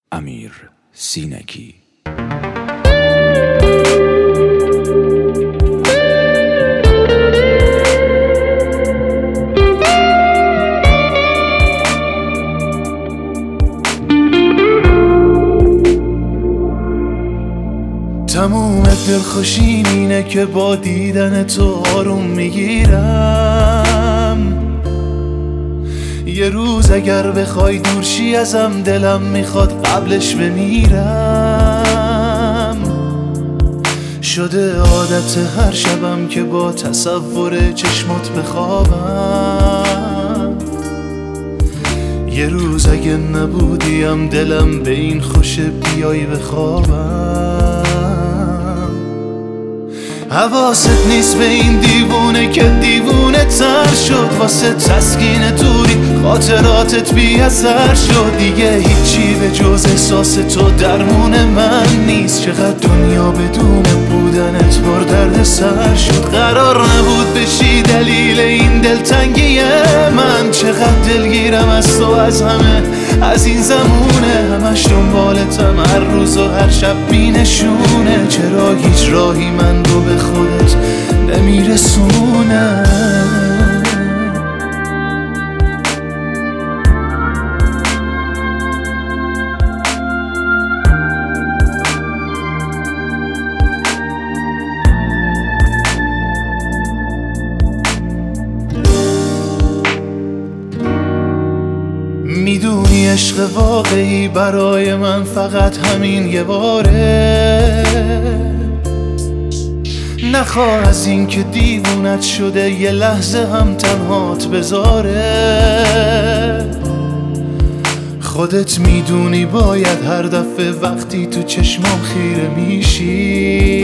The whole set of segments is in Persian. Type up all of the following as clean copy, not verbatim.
امیر سینکی. تموم دلخوشیم اینه که با دیدن تو آروم میگیرم. یه روز اگر بخوای دورشی ازم دلم میخواد قبلش بمیرم. شده عادت هر شبم که با تصور چشمات بخوابم. یه روز اگه نبودیم دلم به این خوشه بیای بخوابم. حواست نیست به این دیوونه که دیوونه تر شد. واسه تسکین دوری خاطراتت بی اثر شد. دیگه هیچی به جز احساس تو درمون من نیست. چقدر دنیا بدون بودنت پر درد سر شد. قرار نبود بشی دلیل این دلتنگی من. چقدر دلگیرم از تو، از همه، از این زمونه. همش دنبالتم هر روز و هر شب بینشونه. چرا هیچ راهی من رو به خودت نمیرسونه؟ میدونی عشق واقعی برای من فقط همین یه باره. نخواه از این که دیوونت شده یه لحظه هم تنهات بذاره. خودت میدونی باید هر دفعه وقتی تو چشمام خیره میشی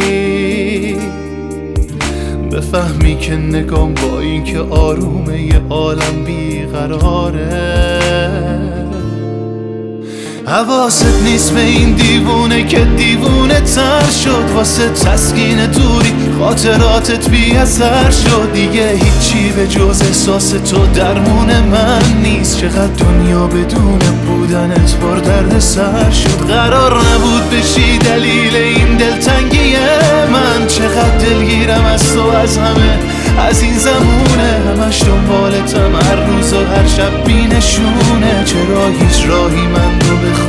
بفهمی که نگام با این که آرومه یه عالم بیقراره. حواست نیست به این دیوونه که دیوونه تر شد. واسه تسکین دوری خاطراتت بی اثر شد. دیگه هیچی به جز احساس تو درمون من نیست. چقدر دنیا بدون بودنت پر درد سر شد. قرار نبود بشی دلیل این دلتنگی من. چقدر دلگیرم از تو، از همه، از این زمونه. همش دنبالتم هر روز و هر شب بینشونه. چرا هیچ راهی من رو به